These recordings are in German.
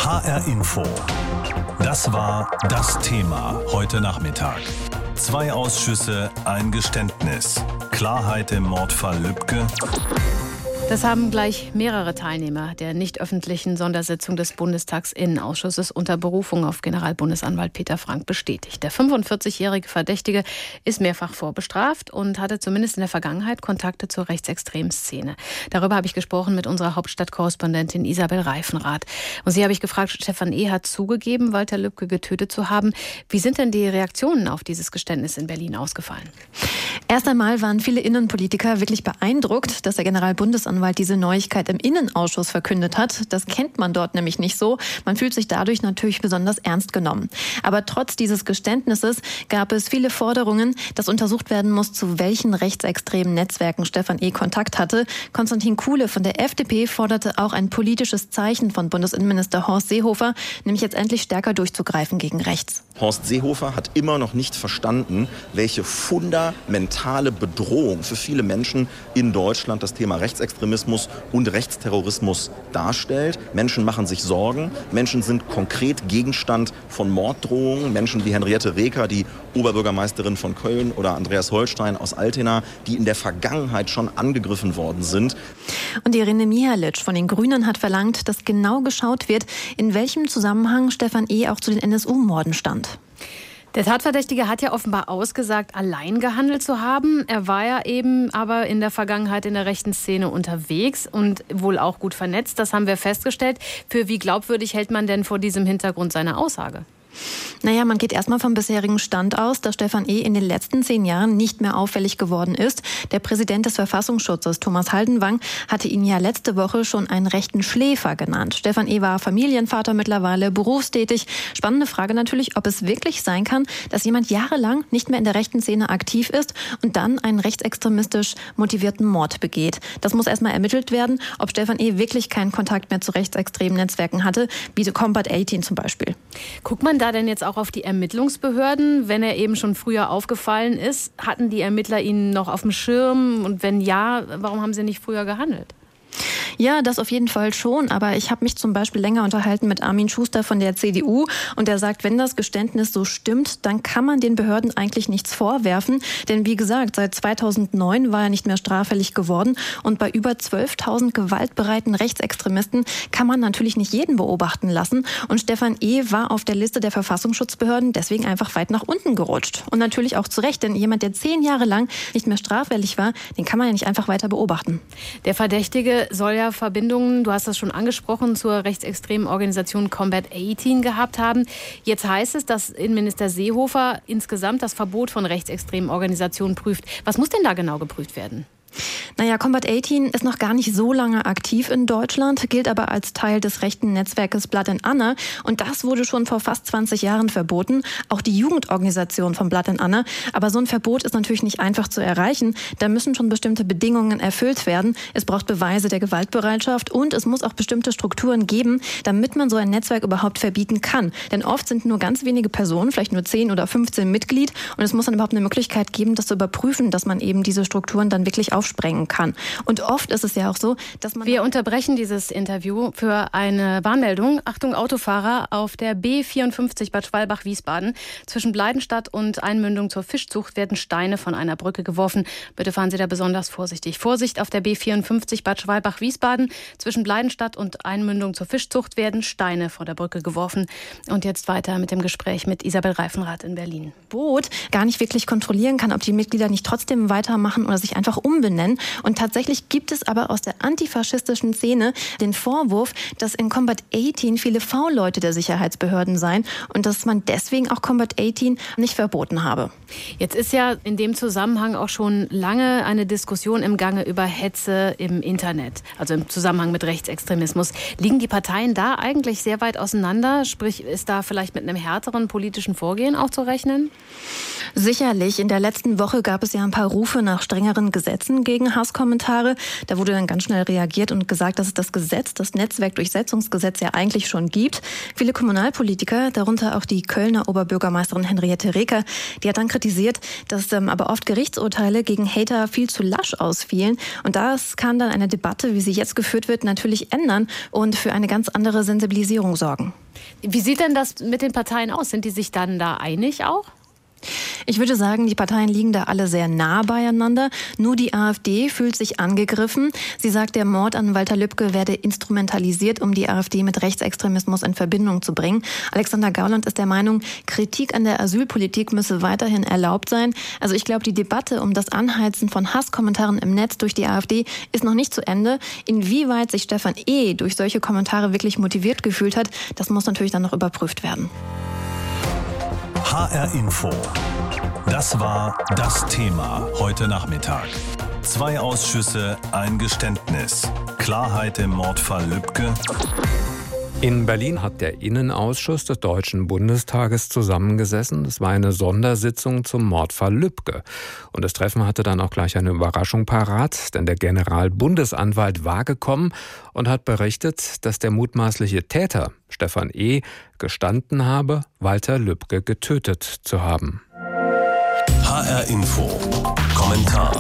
HR Info. Das war das Thema heute Nachmittag. 2 Ausschüsse, ein Geständnis. Klarheit im Mordfall Lübcke. Das haben gleich mehrere Teilnehmer der nicht öffentlichen Sondersitzung des Bundestagsinnenausschusses unter Berufung auf Generalbundesanwalt Peter Frank bestätigt. Der 45-jährige Verdächtige ist mehrfach vorbestraft und hatte zumindest in der Vergangenheit Kontakte zur rechtsextremen Szene. Darüber habe ich gesprochen mit unserer Hauptstadtkorrespondentin Isabel Reifenrath. Und sie habe ich gefragt, Stefan E. hat zugegeben, Walter Lübcke getötet zu haben. Wie sind denn die Reaktionen auf dieses Geständnis in Berlin ausgefallen? Erst einmal waren viele Innenpolitiker wirklich beeindruckt, dass der Generalbundesanwalt diese Neuigkeit im Innenausschuss verkündet hat. Das kennt man dort nämlich nicht so. Man fühlt sich dadurch natürlich besonders ernst genommen. Aber trotz dieses Geständnisses gab es viele Forderungen, dass untersucht werden muss, zu welchen rechtsextremen Netzwerken Stefan E. Kontakt hatte. Konstantin Kuhle von der FDP forderte auch ein politisches Zeichen von Bundesinnenminister Horst Seehofer, nämlich jetzt endlich stärker durchzugreifen gegen rechts. Horst Seehofer hat immer noch nicht verstanden, welche fundamentale Bedrohung für viele Menschen in Deutschland das Thema Rechtsextremismus und Rechtsterrorismus darstellt. Menschen machen sich Sorgen. Menschen sind konkret Gegenstand von Morddrohungen. Menschen wie Henriette Reker, die Oberbürgermeisterin von Köln, oder Andreas Holstein aus Altena, die in der Vergangenheit schon angegriffen worden sind. Und Irene Mihalic von den Grünen hat verlangt, dass genau geschaut wird, in welchem Zusammenhang Stefan E. auch zu den NSU-Morden stand. Der Tatverdächtige hat ja offenbar ausgesagt, allein gehandelt zu haben. Er war ja eben aber in der Vergangenheit in der rechten Szene unterwegs und wohl auch gut vernetzt. Das haben wir festgestellt. Für wie glaubwürdig hält man denn vor diesem Hintergrund seine Aussage? Naja, man geht erstmal vom bisherigen Stand aus, dass Stefan E. in den letzten 10 Jahren nicht mehr auffällig geworden ist. Der Präsident des Verfassungsschutzes, Thomas Haldenwang, hatte ihn ja letzte Woche schon einen rechten Schläfer genannt. Stefan E. war Familienvater mittlerweile, berufstätig. Spannende Frage natürlich, ob es wirklich sein kann, dass jemand jahrelang nicht mehr in der rechten Szene aktiv ist und dann einen rechtsextremistisch motivierten Mord begeht. Das muss erstmal ermittelt werden, ob Stefan E. wirklich keinen Kontakt mehr zu rechtsextremen Netzwerken hatte, wie Combat 18 zum Beispiel. Guckt man da denn jetzt auch auf die Ermittlungsbehörden, wenn er eben schon früher aufgefallen ist? Hatten die Ermittler ihn noch auf dem Schirm? Und wenn ja, warum haben sie nicht früher gehandelt? Ja, das auf jeden Fall schon. Aber ich habe mich zum Beispiel länger unterhalten mit Armin Schuster von der CDU. Und der sagt, wenn das Geständnis so stimmt, dann kann man den Behörden eigentlich nichts vorwerfen. Denn wie gesagt, seit 2009 war er nicht mehr straffällig geworden. Und bei über 12.000 gewaltbereiten Rechtsextremisten kann man natürlich nicht jeden beobachten lassen. Und Stefan E. war auf der Liste der Verfassungsschutzbehörden deswegen einfach weit nach unten gerutscht. Und natürlich auch zu Recht, denn jemand, der 10 Jahre lang nicht mehr straffällig war, den kann man ja nicht einfach weiter beobachten. Der Verdächtige soll ja Verbindungen, du hast das schon angesprochen, zur rechtsextremen Organisation Combat 18 gehabt haben. Jetzt heißt es, dass Innenminister Seehofer insgesamt das Verbot von rechtsextremen Organisationen prüft. Was muss denn da genau geprüft werden? Naja, Combat 18 ist noch gar nicht so lange aktiv in Deutschland, gilt aber als Teil des rechten Netzwerkes Blood and Honor. Und das wurde schon vor fast 20 Jahren verboten. Auch die Jugendorganisation von Blood and Honor. Aber so ein Verbot ist natürlich nicht einfach zu erreichen. Da müssen schon bestimmte Bedingungen erfüllt werden. Es braucht Beweise der Gewaltbereitschaft und es muss auch bestimmte Strukturen geben, damit man so ein Netzwerk überhaupt verbieten kann. Denn oft sind nur ganz wenige Personen, vielleicht nur 10 oder 15 Mitglied. Und es muss dann überhaupt eine Möglichkeit geben, das zu überprüfen, dass man eben diese Strukturen dann wirklich aufsprengen kann. Und oft ist es ja auch so, dass man... Wir unterbrechen dieses Interview für eine Warnmeldung. Achtung, Autofahrer, auf der B54 Bad Schwalbach-Wiesbaden. Zwischen Bleidenstadt und Einmündung zur Fischzucht werden Steine von einer Brücke geworfen. Bitte fahren Sie da besonders vorsichtig. Vorsicht auf der B54 Bad Schwalbach-Wiesbaden. Zwischen Bleidenstadt und Einmündung zur Fischzucht werden Steine vor der Brücke geworfen. Und jetzt weiter mit dem Gespräch mit Isabel Reifenrath in Berlin. Boot gar nicht wirklich kontrollieren kann, ob die Mitglieder nicht trotzdem weitermachen oder sich einfach umbenennen. Und tatsächlich gibt es aber aus der antifaschistischen Szene den Vorwurf, dass in Combat 18 viele V-Leute der Sicherheitsbehörden seien und dass man deswegen auch Combat 18 nicht verboten habe. Jetzt ist ja in dem Zusammenhang auch schon lange eine Diskussion im Gange über Hetze im Internet, also im Zusammenhang mit Rechtsextremismus. Liegen die Parteien da eigentlich sehr weit auseinander? Sprich, ist da vielleicht mit einem härteren politischen Vorgehen auch zu rechnen? Sicherlich. In der letzten Woche gab es ja ein paar Rufe nach strengeren Gesetzen werden gegen Hasskommentare. Da wurde dann ganz schnell reagiert und gesagt, dass es das Netzwerkdurchsetzungsgesetz ja eigentlich schon gibt. Viele Kommunalpolitiker, darunter auch die Kölner Oberbürgermeisterin Henriette Reker, die hat dann kritisiert, dass aber oft Gerichtsurteile gegen Hater viel zu lasch ausfielen. Und das kann dann eine Debatte, wie sie jetzt geführt wird, natürlich ändern und für eine ganz andere Sensibilisierung sorgen. Wie sieht denn das mit den Parteien aus? Sind die sich dann da einig auch? Ich würde sagen, die Parteien liegen da alle sehr nah beieinander. Nur die AfD fühlt sich angegriffen. Sie sagt, der Mord an Walter Lübcke werde instrumentalisiert, um die AfD mit Rechtsextremismus in Verbindung zu bringen. Alexander Gauland ist der Meinung, Kritik an der Asylpolitik müsse weiterhin erlaubt sein. Also ich glaube, die Debatte um das Anheizen von Hasskommentaren im Netz durch die AfD ist noch nicht zu Ende. Inwieweit sich Stefan E. durch solche Kommentare wirklich motiviert gefühlt hat, das muss natürlich dann noch überprüft werden. HR Info. Das war das Thema heute Nachmittag. 2 Ausschüsse, ein Geständnis. Klarheit im Mordfall Lübcke. In Berlin hat der Innenausschuss des Deutschen Bundestages zusammengesessen. Es war eine Sondersitzung zum Mordfall Lübcke. Und das Treffen hatte dann auch gleich eine Überraschung parat, denn der Generalbundesanwalt war gekommen und hat berichtet, dass der mutmaßliche Täter, Stefan E., gestanden habe, Walter Lübcke getötet zu haben. HR Info. Kommentar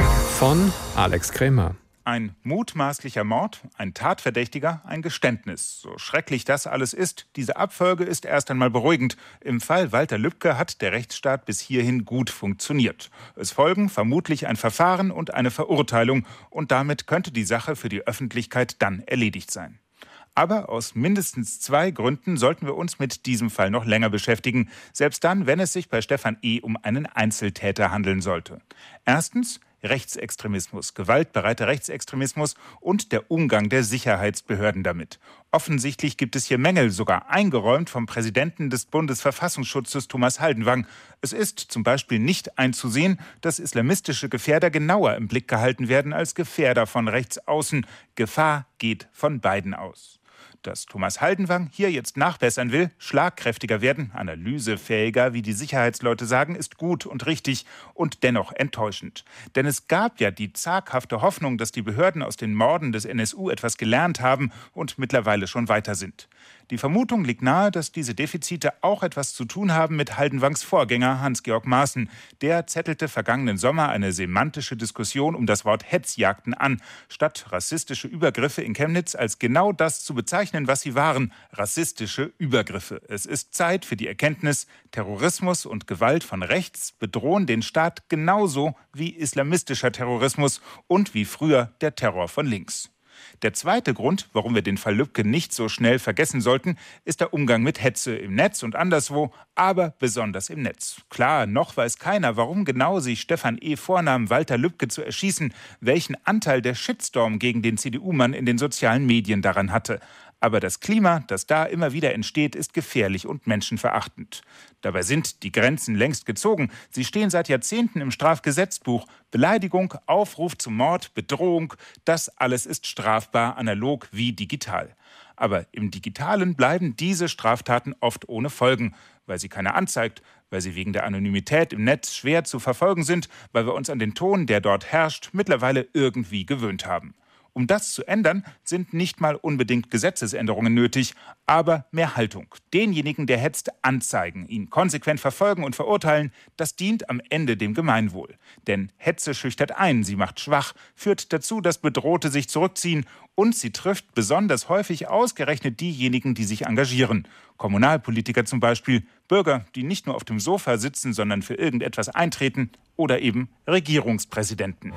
Von Alex Krämer. Ein mutmaßlicher Mord, ein Tatverdächtiger, ein Geständnis. So schrecklich das alles ist, diese Abfolge ist erst einmal beruhigend. Im Fall Walter Lübcke hat der Rechtsstaat bis hierhin gut funktioniert. Es folgen vermutlich ein Verfahren und eine Verurteilung. Und damit könnte die Sache für die Öffentlichkeit dann erledigt sein. Aber aus mindestens 2 Gründen sollten wir uns mit diesem Fall noch länger beschäftigen. Selbst dann, wenn es sich bei Stefan E. um einen Einzeltäter handeln sollte. Erstens Rechtsextremismus, gewaltbereiter Rechtsextremismus und der Umgang der Sicherheitsbehörden damit. Offensichtlich gibt es hier Mängel, sogar eingeräumt vom Präsidenten des Bundesverfassungsschutzes Thomas Haldenwang. Es ist zum Beispiel nicht einzusehen, dass islamistische Gefährder genauer im Blick gehalten werden als Gefährder von rechts außen. Gefahr geht von beiden aus. Dass Thomas Haldenwang hier jetzt nachbessern will, schlagkräftiger werden, analysefähiger, wie die Sicherheitsleute sagen, ist gut und richtig und dennoch enttäuschend. Denn es gab ja die zaghafte Hoffnung, dass die Behörden aus den Morden des NSU etwas gelernt haben und mittlerweile schon weiter sind. Die Vermutung liegt nahe, dass diese Defizite auch etwas zu tun haben mit Haldenwangs Vorgänger Hans-Georg Maaßen. Der zettelte vergangenen Sommer eine semantische Diskussion um das Wort Hetzjagden an, statt rassistische Übergriffe in Chemnitz als genau das zu bezeichnen, was sie waren, rassistische Übergriffe. Es ist Zeit für die Erkenntnis, Terrorismus und Gewalt von rechts bedrohen den Staat genauso wie islamistischer Terrorismus und wie früher der Terror von links. Der zweite Grund, warum wir den Fall Lübcke nicht so schnell vergessen sollten, ist der Umgang mit Hetze im Netz und anderswo, aber besonders im Netz. Klar, noch weiß keiner, warum genau sich Stefan E. vornahm, Walter Lübcke zu erschießen, welchen Anteil der Shitstorm gegen den CDU-Mann in den sozialen Medien daran hatte. Aber das Klima, das da immer wieder entsteht, ist gefährlich und menschenverachtend. Dabei sind die Grenzen längst gezogen. Sie stehen seit Jahrzehnten im Strafgesetzbuch. Beleidigung, Aufruf zum Mord, Bedrohung, das alles ist strafbar, analog wie digital. Aber im Digitalen bleiben diese Straftaten oft ohne Folgen, weil sie keiner anzeigt, weil sie wegen der Anonymität im Netz schwer zu verfolgen sind, weil wir uns an den Ton, der dort herrscht, mittlerweile irgendwie gewöhnt haben. Um das zu ändern, sind nicht mal unbedingt Gesetzesänderungen nötig, aber mehr Haltung. Denjenigen, der hetzt, anzeigen, ihn konsequent verfolgen und verurteilen, das dient am Ende dem Gemeinwohl. Denn Hetze schüchtert ein, sie macht schwach, führt dazu, dass Bedrohte sich zurückziehen und sie trifft besonders häufig ausgerechnet diejenigen, die sich engagieren. Kommunalpolitiker zum Beispiel, Bürger, die nicht nur auf dem Sofa sitzen, sondern für irgendetwas eintreten oder eben Regierungspräsidenten.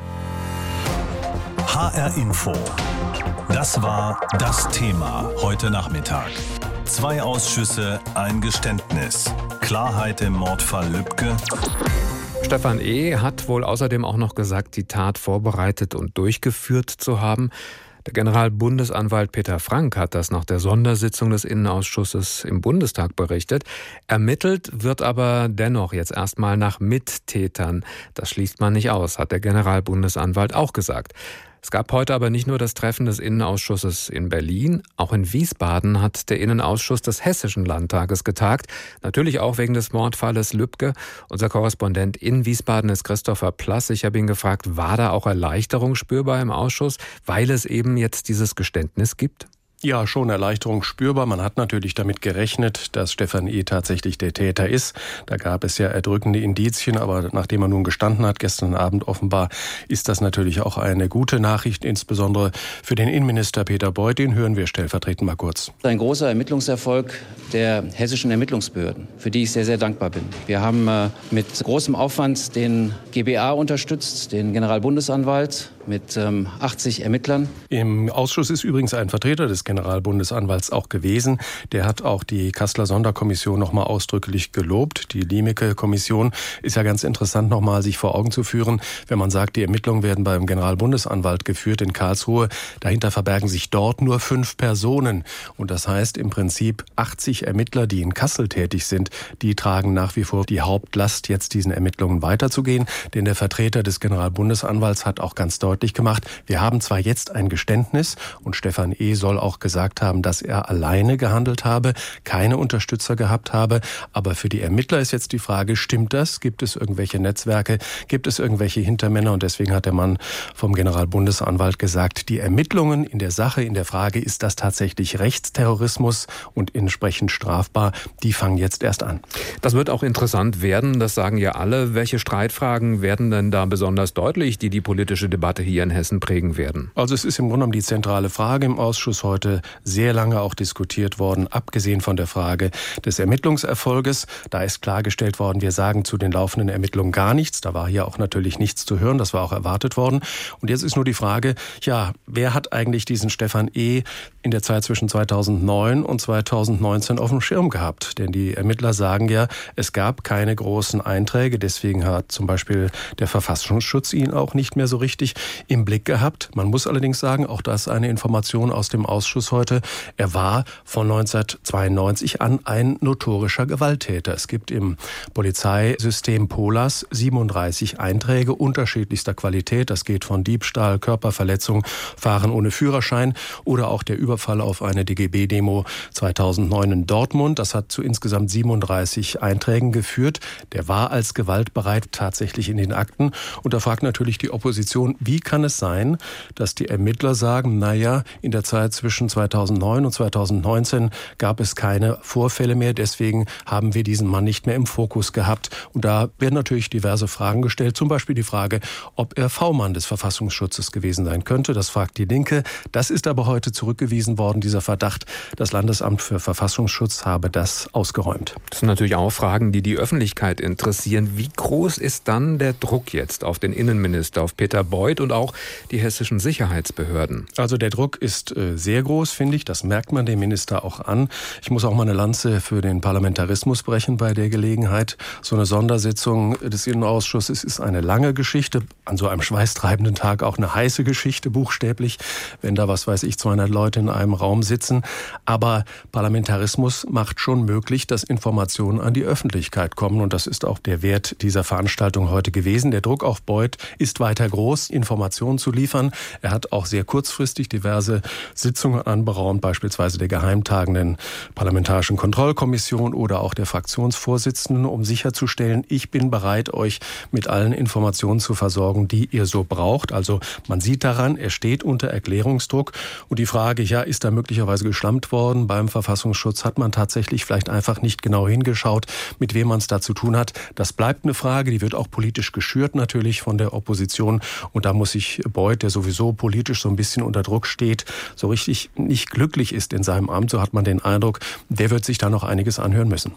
HR Info. Das war das Thema heute Nachmittag. 2 Ausschüsse, ein Geständnis. Klarheit im Mordfall Lübcke. Stefan E. hat wohl außerdem auch noch gesagt, die Tat vorbereitet und durchgeführt zu haben. Der Generalbundesanwalt Peter Frank hat das nach der Sondersitzung des Innenausschusses im Bundestag berichtet. Ermittelt wird aber dennoch jetzt erstmal nach Mittätern. Das schließt man nicht aus, hat der Generalbundesanwalt auch gesagt. Es gab heute aber nicht nur das Treffen des Innenausschusses in Berlin, auch in Wiesbaden hat der Innenausschuss des Hessischen Landtages getagt. Natürlich auch wegen des Mordfalles Lübcke. Unser Korrespondent in Wiesbaden ist Christopher Plass. Ich habe ihn gefragt, war da auch Erleichterung spürbar im Ausschuss, weil es eben jetzt dieses Geständnis gibt? Ja, schon Erleichterung spürbar. Man hat natürlich damit gerechnet, dass Stefan E. tatsächlich der Täter ist. Da gab es ja erdrückende Indizien, aber nachdem er nun gestanden hat, gestern Abend offenbar, ist das natürlich auch eine gute Nachricht, insbesondere für den Innenminister Peter Beuth. Den hören wir stellvertretend mal kurz. Ein großer Ermittlungserfolg der hessischen Ermittlungsbehörden, für die ich sehr, sehr dankbar bin. Wir haben mit großem Aufwand den GBA unterstützt, den Generalbundesanwalt, mit 80 Ermittlern. Im Ausschuss ist übrigens ein Vertreter des Generalbundesanwalts auch gewesen. Der hat auch die Kasseler Sonderkommission noch mal ausdrücklich gelobt. Die Limeke-Kommission ist ja ganz interessant, noch mal sich vor Augen zu führen. Wenn man sagt, die Ermittlungen werden beim Generalbundesanwalt geführt in Karlsruhe, dahinter verbergen sich dort nur 5 Personen. Und das heißt im Prinzip 80 Ermittler, die in Kassel tätig sind, die tragen nach wie vor die Hauptlast, jetzt diesen Ermittlungen weiterzugehen. Denn der Vertreter des Generalbundesanwalts hat auch ganz deutlich gemacht, wir haben zwar jetzt ein Geständnis und Stefan E. soll auch gesagt haben, dass er alleine gehandelt habe, keine Unterstützer gehabt habe, aber für die Ermittler ist jetzt die Frage, stimmt das? Gibt es irgendwelche Netzwerke? Gibt es irgendwelche Hintermänner? Und deswegen hat der Mann vom Generalbundesanwalt gesagt, die Ermittlungen in der Sache, in der Frage, ist das tatsächlich Rechtsterrorismus und entsprechend strafbar, die fangen jetzt erst an. Das wird auch interessant werden, das sagen ja alle. Welche Streitfragen werden denn da besonders deutlich, die politische Debatte hier in Hessen prägen werden? Also es ist im Grunde genommen die zentrale Frage im Ausschuss heute sehr lange auch diskutiert worden, abgesehen von der Frage des Ermittlungserfolges. Da ist klargestellt worden, wir sagen zu den laufenden Ermittlungen gar nichts. Da war hier auch natürlich nichts zu hören, das war auch erwartet worden. Und jetzt ist nur die Frage, ja, wer hat eigentlich diesen Stefan E. in der Zeit zwischen 2009 und 2019 auf dem Schirm gehabt? Denn die Ermittler sagen ja, es gab keine großen Einträge. Deswegen hat zum Beispiel der Verfassungsschutz ihn auch nicht mehr so richtig im Blick gehabt. Man muss allerdings sagen, auch das ist eine Information aus dem Ausschuss heute, er war von 1992 an ein notorischer Gewalttäter. Es gibt im Polizeisystem POLAS 37 Einträge unterschiedlichster Qualität. Das geht von Diebstahl, Körperverletzung, Fahren ohne Führerschein oder auch der Überfall auf eine DGB-Demo 2009 in Dortmund. Das hat zu insgesamt 37 Einträgen geführt. Der war als gewaltbereit tatsächlich in den Akten. Und da fragt natürlich die Opposition, wie kann es sein, dass die Ermittler sagen, naja, in der Zeit zwischen 2009 und 2019 gab es keine Vorfälle mehr, deswegen haben wir diesen Mann nicht mehr im Fokus gehabt. Und da werden natürlich diverse Fragen gestellt, zum Beispiel die Frage, ob er V-Mann des Verfassungsschutzes gewesen sein könnte. Das fragt die Linke. Das ist aber heute zurückgewiesen worden, dieser Verdacht. Das Landesamt für Verfassungsschutz habe das ausgeräumt. Das sind natürlich auch Fragen, die die Öffentlichkeit interessieren. Wie groß ist dann der Druck jetzt auf den Innenminister, auf Peter Beuth und auch die hessischen Sicherheitsbehörden? Also der Druck ist sehr groß, finde ich. Das merkt man dem Minister auch an. Ich muss auch mal eine Lanze für den Parlamentarismus brechen bei der Gelegenheit. So eine Sondersitzung des Innenausschusses ist eine lange Geschichte. An so einem schweißtreibenden Tag auch eine heiße Geschichte, buchstäblich, wenn da, 200 Leute in einem Raum sitzen. Aber Parlamentarismus macht schon möglich, dass Informationen an die Öffentlichkeit kommen. Und das ist auch der Wert dieser Veranstaltung heute gewesen. Der Druck auf Beuth ist weiter groß, Informationen zu liefern. Er hat auch sehr kurzfristig diverse Sitzungen anberaumt, beispielsweise der geheimtagenden Parlamentarischen Kontrollkommission oder auch der Fraktionsvorsitzenden, um sicherzustellen, ich bin bereit, euch mit allen Informationen zu versorgen, die ihr so braucht. Also man sieht daran, er steht unter Erklärungsdruck. Und die Frage, ja, ist da möglicherweise geschlampt worden beim Verfassungsschutz? Hat man tatsächlich vielleicht einfach nicht genau hingeschaut, mit wem man es da zu tun hat? Das bleibt eine Frage, die wird auch politisch geschürt natürlich von der Opposition. Und da muss sich Beuth, der sowieso politisch so ein bisschen unter Druck steht, so richtig nicht glücklich ist in seinem Amt. So hat man den Eindruck, der wird sich da noch einiges anhören müssen.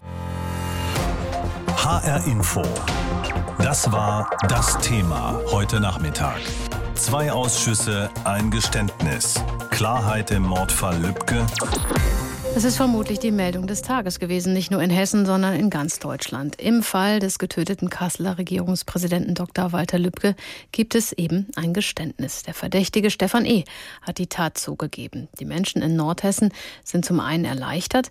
HR Info. Das war das Thema heute Nachmittag. 2 Ausschüsse, ein Geständnis. Klarheit im Mordfall Lübcke. Es ist vermutlich die Meldung des Tages gewesen, nicht nur in Hessen, sondern in ganz Deutschland. Im Fall des getöteten Kasseler Regierungspräsidenten Dr. Walter Lübcke gibt es eben ein Geständnis. Der Verdächtige Stefan E. hat die Tat zugegeben. Die Menschen in Nordhessen sind zum einen erleichtert,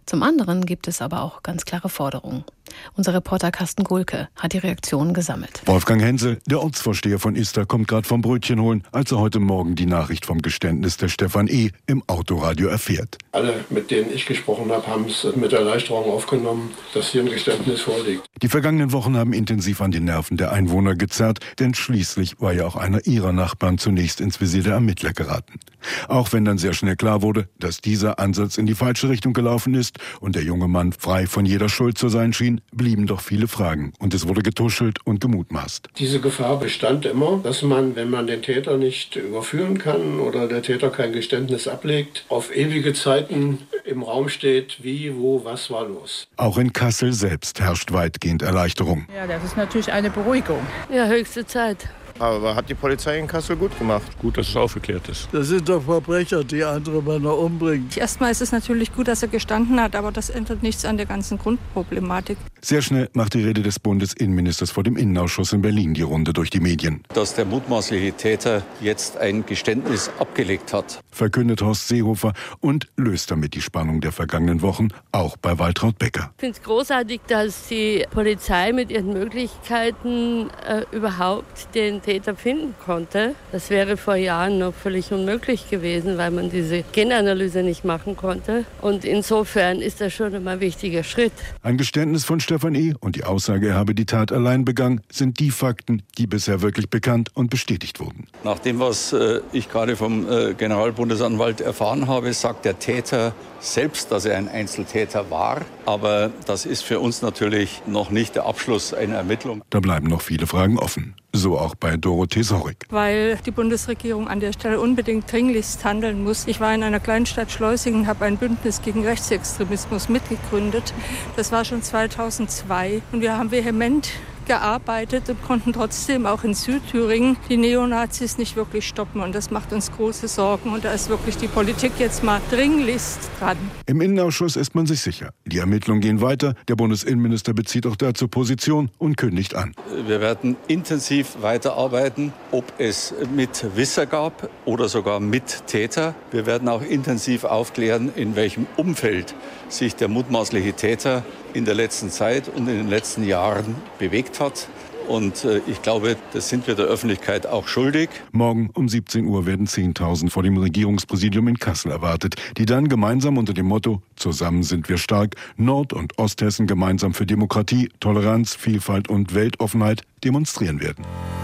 Zum anderen gibt es aber auch ganz klare Forderungen. Unser Reporter Carsten Gulke hat die Reaktionen gesammelt. Wolfgang Hensel, der Ortsvorsteher von Ista, kommt gerade vom Brötchen holen, als er heute Morgen die Nachricht vom Geständnis der Stefan E. im Autoradio erfährt. Alle, mit denen ich gesprochen habe, haben es mit Erleichterung aufgenommen, dass hier ein Geständnis vorliegt. Die vergangenen Wochen haben intensiv an den Nerven der Einwohner gezerrt, denn schließlich war ja auch einer ihrer Nachbarn zunächst ins Visier der Ermittler geraten. Auch wenn dann sehr schnell klar wurde, dass dieser Ansatz in die falsche Richtung gelaufen ist und der junge Mann frei von jeder Schuld zu sein schien, blieben doch viele Fragen und es wurde getuschelt und gemutmaßt. Diese Gefahr bestand immer, dass man, wenn man den Täter nicht überführen kann oder der Täter kein Geständnis ablegt, auf ewige Zeiten im Raum steht, wie, wo, was war los. Auch in Kassel selbst herrscht weitgehend Erleichterung. Ja, das ist natürlich eine Beruhigung. Ja, höchste Zeit. Aber hat die Polizei in Kassel gut gemacht. Gut, dass es aufgeklärt ist. Das sind doch Verbrecher, die andere Männer umbringen. Erstmal ist es natürlich gut, dass er gestanden hat, aber das ändert nichts an der ganzen Grundproblematik. Sehr schnell macht die Rede des Bundesinnenministers vor dem Innenausschuss in Berlin die Runde durch die Medien. Dass der mutmaßliche Täter jetzt ein Geständnis abgelegt hat, verkündet Horst Seehofer und löst damit die Spannung der vergangenen Wochen, auch bei Waltraud Becker. Ich finde es großartig, dass die Polizei mit ihren Möglichkeiten überhaupt den Täter finden konnte. Das wäre vor Jahren noch völlig unmöglich gewesen, weil man diese Genanalyse nicht machen konnte. Und insofern ist das schon immer ein wichtiger Schritt. Ein Geständnis von Stefan E. und die Aussage, er habe die Tat allein begangen, sind die Fakten, die bisher wirklich bekannt und bestätigt wurden. Nach dem, was ich gerade vom Generalbundesanwalt erfahren habe, sagt der Täter selbst, dass er ein Einzeltäter war. Aber das ist für uns natürlich noch nicht der Abschluss einer Ermittlung. Da bleiben noch viele Fragen offen. So auch bei Dorothee Sorek. Weil die Bundesregierung an der Stelle unbedingt dringlichst handeln muss. Ich war in einer kleinen Stadt Schleusingen, habe ein Bündnis gegen Rechtsextremismus mitgegründet. Das war schon 2002 und wir haben vehement gearbeitet und konnten trotzdem auch in Südthüringen die Neonazis nicht wirklich stoppen. Und das macht uns große Sorgen. Und da ist wirklich die Politik jetzt mal dringlichst dran. Im Innenausschuss ist man sich sicher. Die Ermittlungen gehen weiter. Der Bundesinnenminister bezieht auch dazu Position und kündigt an. Wir werden intensiv weiterarbeiten, ob es mit Wisser gab oder sogar mit Täter. Wir werden auch intensiv aufklären, in welchem Umfeld sich der mutmaßliche Täter in der letzten Zeit und in den letzten Jahren bewegt hat. Und ich glaube, das sind wir der Öffentlichkeit auch schuldig. Morgen um 17 Uhr werden 10.000 vor dem Regierungspräsidium in Kassel erwartet, die dann gemeinsam unter dem Motto »Zusammen sind wir stark« Nord- und Osthessen gemeinsam für Demokratie, Toleranz, Vielfalt und Weltoffenheit demonstrieren werden.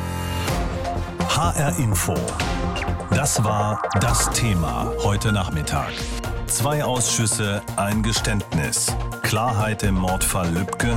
HR Info. Das war das Thema heute Nachmittag. 2 Ausschüsse, ein Geständnis. Klarheit im Mordfall Lübcke.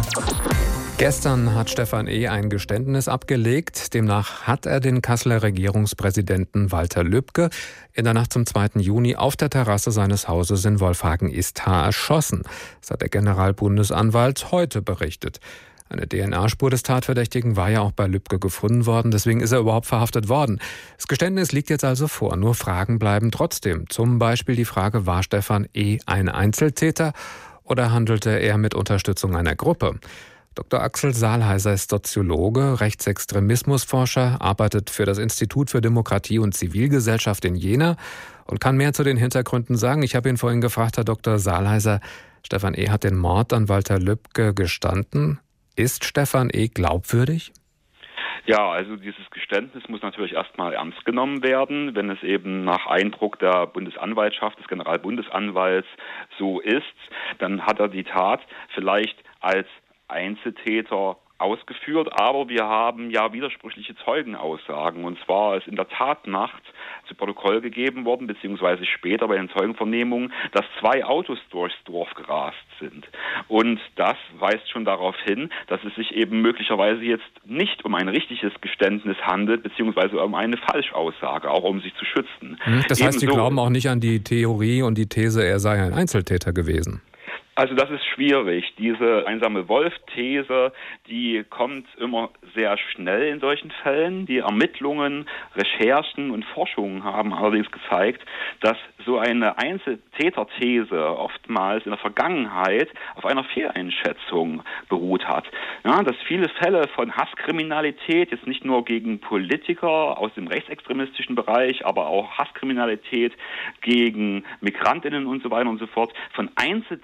Gestern hat Stefan E. ein Geständnis abgelegt. Demnach hat er den Kasseler Regierungspräsidenten Walter Lübcke in der Nacht zum 2. Juni auf der Terrasse seines Hauses in Wolfhagen-Istar erschossen. Das hat der Generalbundesanwalt heute berichtet. Eine DNA-Spur des Tatverdächtigen war ja auch bei Lübcke gefunden worden, deswegen ist er überhaupt verhaftet worden. Das Geständnis liegt jetzt also vor, nur Fragen bleiben trotzdem. Zum Beispiel die Frage, war Stefan E. ein Einzeltäter oder handelte er mit Unterstützung einer Gruppe? Dr. Axel Saalheiser ist Soziologe, Rechtsextremismusforscher, arbeitet für das Institut für Demokratie und Zivilgesellschaft in Jena und kann mehr zu den Hintergründen sagen. Ich habe ihn vorhin gefragt, Herr Dr. Saalheiser, Stefan E. hat den Mord an Walter Lübcke gestanden. Ist Stefan E. glaubwürdig? Ja, also dieses Geständnis muss natürlich erstmal ernst genommen werden. Wenn es eben nach Eindruck der Bundesanwaltschaft, des Generalbundesanwalts so ist, dann hat er die Tat vielleicht als Einzeltäter ausgeführt, aber wir haben ja widersprüchliche Zeugenaussagen. Und zwar ist in der Tatnacht zu Protokoll gegeben worden, beziehungsweise später bei den Zeugenvernehmungen, dass 2 Autos durchs Dorf gerast sind. Und das weist schon darauf hin, dass es sich eben möglicherweise jetzt nicht um ein richtiges Geständnis handelt, beziehungsweise um eine Falschaussage, auch um sich zu schützen. Das heißt, Sie glauben auch nicht an die Theorie und die These, er sei ein Einzeltäter gewesen? Also das ist schwierig. Diese einsame Wolf-These, die kommt immer sehr schnell in solchen Fällen. Die Ermittlungen, Recherchen und Forschungen haben allerdings gezeigt, dass so eine Einzeltäter-These oftmals in der Vergangenheit auf einer Fehleinschätzung beruht hat. Ja, dass viele Fälle von Hasskriminalität, jetzt nicht nur gegen Politiker aus dem rechtsextremistischen Bereich, aber auch Hasskriminalität gegen Migrantinnen und so weiter und so fort, von Einzeltätern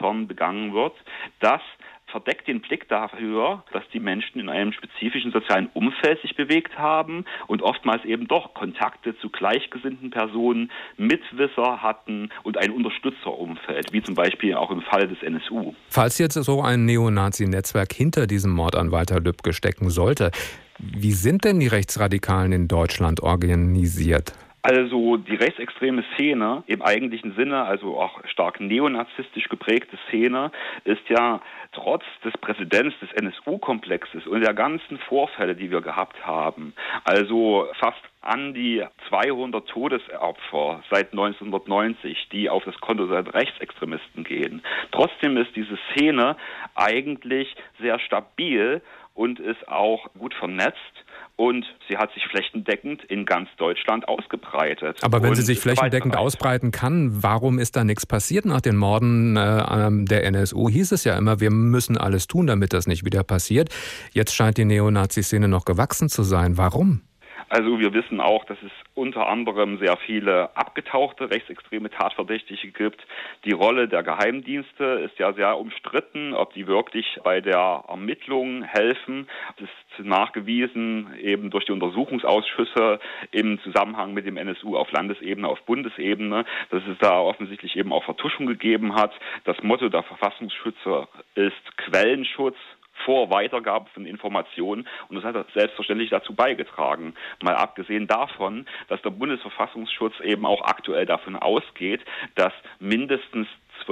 Tätern begangen wird, das verdeckt den Blick dafür, dass die Menschen in einem spezifischen sozialen Umfeld sich bewegt haben und oftmals eben doch Kontakte zu gleichgesinnten Personen, Mitwisser hatten und ein Unterstützerumfeld, wie zum Beispiel auch im Fall des NSU. Falls jetzt so ein Neonazi-Netzwerk hinter diesem Mord an Walter Lübcke stecken sollte, wie sind denn die Rechtsradikalen in Deutschland organisiert? Also die rechtsextreme Szene im eigentlichen Sinne, also auch stark neonazistisch geprägte Szene, ist ja trotz des Präsidents des NSU-Komplexes und der ganzen Vorfälle, die wir gehabt haben, also fast an die 200 Todesopfer seit 1990, die auf das Konto der Rechtsextremisten gehen. Trotzdem ist diese Szene eigentlich sehr stabil und ist auch gut vernetzt. Und sie hat sich flächendeckend in ganz Deutschland ausgebreitet. Aber wenn sie sich flächendeckend ausbreiten kann, warum ist da nichts passiert nach den Morden der NSU? Hieß es ja immer, wir müssen alles tun, damit das nicht wieder passiert. Jetzt scheint die Neonazi-Szene noch gewachsen zu sein. Warum? Also wir wissen auch, dass es unter anderem sehr viele abgetauchte rechtsextreme Tatverdächtige gibt. Die Rolle der Geheimdienste ist ja sehr umstritten, ob die wirklich bei der Ermittlung helfen. Das ist nachgewiesen eben durch die Untersuchungsausschüsse im Zusammenhang mit dem NSU auf Landesebene, auf Bundesebene, dass es da offensichtlich eben auch Vertuschung gegeben hat. Das Motto der Verfassungsschützer ist Quellenschutz vor Weitergabe von Informationen, und das hat selbstverständlich dazu beigetragen. Mal abgesehen davon, dass der Bundesverfassungsschutz eben auch aktuell davon ausgeht, dass mindestens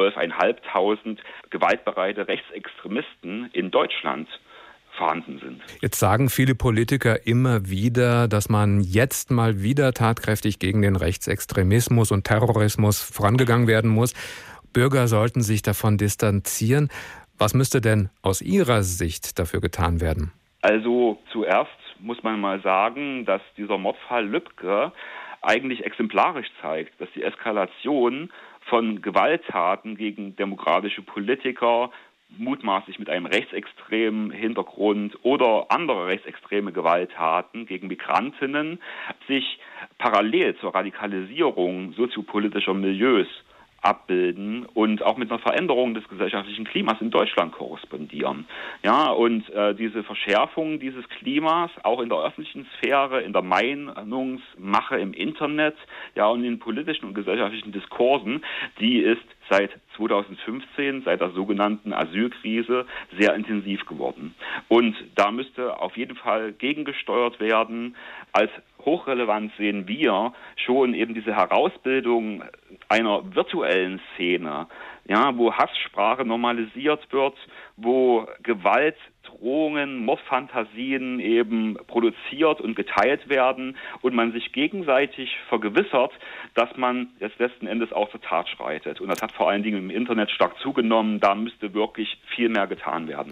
12.500 gewaltbereite Rechtsextremisten in Deutschland vorhanden sind. Jetzt sagen viele Politiker immer wieder, dass man jetzt mal wieder tatkräftig gegen den Rechtsextremismus und Terrorismus vorangegangen werden muss. Bürger sollten sich davon distanzieren. Was müsste denn aus Ihrer Sicht dafür getan werden? Also zuerst muss man mal sagen, dass dieser Mordfall Lübcke eigentlich exemplarisch zeigt, dass die Eskalation von Gewalttaten gegen demokratische Politiker, mutmaßlich mit einem rechtsextremen Hintergrund oder andere rechtsextreme Gewalttaten gegen Migrantinnen, sich parallel zur Radikalisierung soziopolitischer Milieus abbilden und auch mit einer Veränderung des gesellschaftlichen Klimas in Deutschland korrespondieren. Ja, und diese Verschärfung dieses Klimas auch in der öffentlichen Sphäre, in der Meinungsmache im Internet, ja, und in politischen und gesellschaftlichen Diskursen, die ist seit 2015, seit der sogenannten Asylkrise, sehr intensiv geworden. Und da müsste auf jeden Fall gegengesteuert werden. Als hochrelevant sehen wir schon eben diese Herausbildung einer virtuellen Szene, ja, wo Hasssprache normalisiert wird, wo Gewaltdrohungen, Mordfantasien eben produziert und geteilt werden und man sich gegenseitig vergewissert, dass man jetzt letzten Endes auch zur Tat schreitet. Und das hat vor allen Dingen im Internet stark zugenommen. Da müsste wirklich viel mehr getan werden.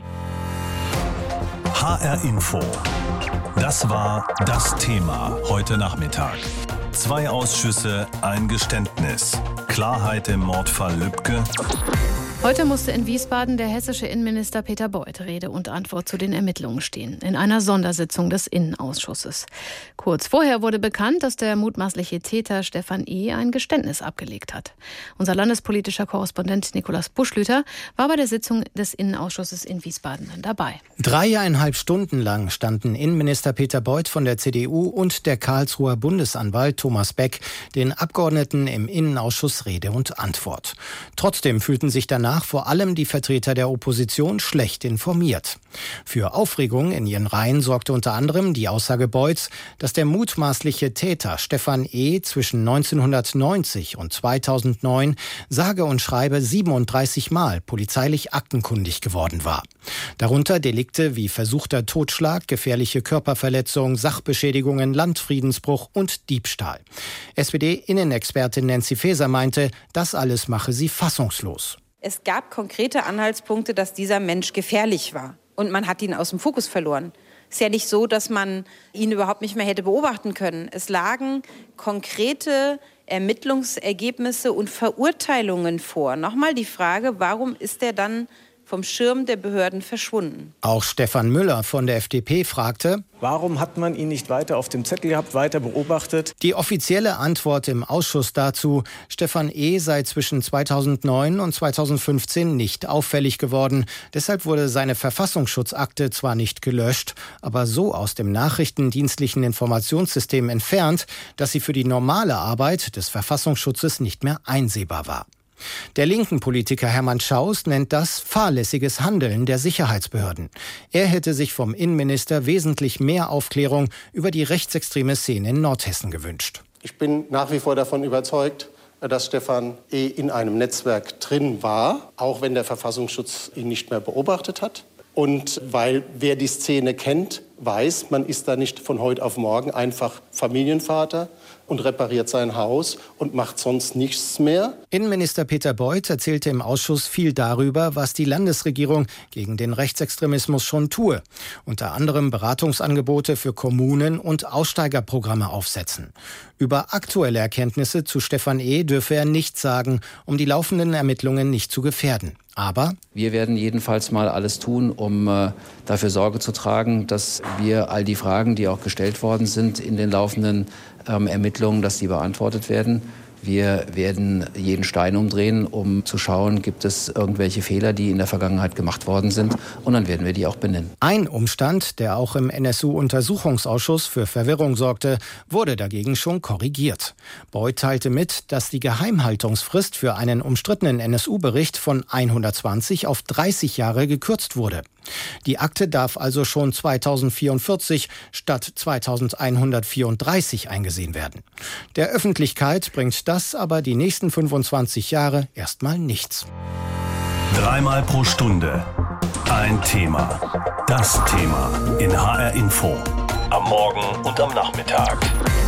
HR Info. Das war das Thema heute Nachmittag. 2 Ausschüsse, ein Geständnis. Klarheit im Mordfall Lübcke. Heute musste in Wiesbaden der hessische Innenminister Peter Beuth Rede und Antwort zu den Ermittlungen stehen, in einer Sondersitzung des Innenausschusses. Kurz vorher wurde bekannt, dass der mutmaßliche Täter Stefan E. ein Geständnis abgelegt hat. Unser landespolitischer Korrespondent Nikolaus Buschlüter war bei der Sitzung des Innenausschusses in Wiesbaden dabei. 3,5 Stunden lang standen Innenminister Peter Beuth von der CDU und der Karlsruher Bundesanwalt Thomas Beck den Abgeordneten im Innenausschuss Rede und Antwort. Trotzdem fühlten sich danach vor allem die Vertreter der Opposition schlecht informiert. Für Aufregung in ihren Reihen sorgte unter anderem die Aussage Beuths, dass der mutmaßliche Täter Stefan E. zwischen 1990 und 2009 sage und schreibe 37 Mal polizeilich aktenkundig geworden war. Darunter Delikte wie versuchter Totschlag, gefährliche Körperverletzung, Sachbeschädigungen, Landfriedensbruch und Diebstahl. SPD-Innenexpertin Nancy Faeser meinte, das alles mache sie fassungslos. Es gab konkrete Anhaltspunkte, dass dieser Mensch gefährlich war. Und man hat ihn aus dem Fokus verloren. Es ist ja nicht so, dass man ihn überhaupt nicht mehr hätte beobachten können. Es lagen konkrete Ermittlungsergebnisse und Verurteilungen vor. Nochmal die Frage, warum ist er dann vom Schirm der Behörden verschwunden. Auch Stefan Müller von der FDP fragte: Warum hat man ihn nicht weiter auf dem Zettel gehabt, weiter beobachtet? Die offizielle Antwort im Ausschuss dazu: Stefan E. sei zwischen 2009 und 2015 nicht auffällig geworden. Deshalb wurde seine Verfassungsschutzakte zwar nicht gelöscht, aber so aus dem nachrichtendienstlichen Informationssystem entfernt, dass sie für die normale Arbeit des Verfassungsschutzes nicht mehr einsehbar war. Der linken Politiker Hermann Schaus nennt das fahrlässiges Handeln der Sicherheitsbehörden. Er hätte sich vom Innenminister wesentlich mehr Aufklärung über die rechtsextreme Szene in Nordhessen gewünscht. Ich bin nach wie vor davon überzeugt, dass Stefan E. in einem Netzwerk drin war, auch wenn der Verfassungsschutz ihn nicht mehr beobachtet hat. Und weil wer die Szene kennt, weiß, man ist da nicht von heute auf morgen einfach Familienvater und repariert sein Haus und macht sonst nichts mehr. Innenminister Peter Beuth erzählte im Ausschuss viel darüber, was die Landesregierung gegen den Rechtsextremismus schon tue. Unter anderem Beratungsangebote für Kommunen und Aussteigerprogramme aufsetzen. Über aktuelle Erkenntnisse zu Stefan E. dürfe er nichts sagen, um die laufenden Ermittlungen nicht zu gefährden. Aber wir werden jedenfalls mal alles tun, um dafür Sorge zu tragen, dass wir all die Fragen, die auch gestellt worden sind in den laufenden Ermittlungen, dass die beantwortet werden. Wir werden jeden Stein umdrehen, um zu schauen, gibt es irgendwelche Fehler, die in der Vergangenheit gemacht worden sind. Und dann werden wir die auch benennen. Ein Umstand, der auch im NSU-Untersuchungsausschuss für Verwirrung sorgte, wurde dagegen schon korrigiert. Beuth teilte mit, dass die Geheimhaltungsfrist für einen umstrittenen NSU-Bericht von 120 auf 30 Jahre gekürzt wurde. Die Akte darf also schon 2044 statt 2134 eingesehen werden. Der Öffentlichkeit bringt das aber die nächsten 25 Jahre erstmal nichts. 3-mal pro Stunde ein Thema. Das Thema in HR Info. Am Morgen und am Nachmittag.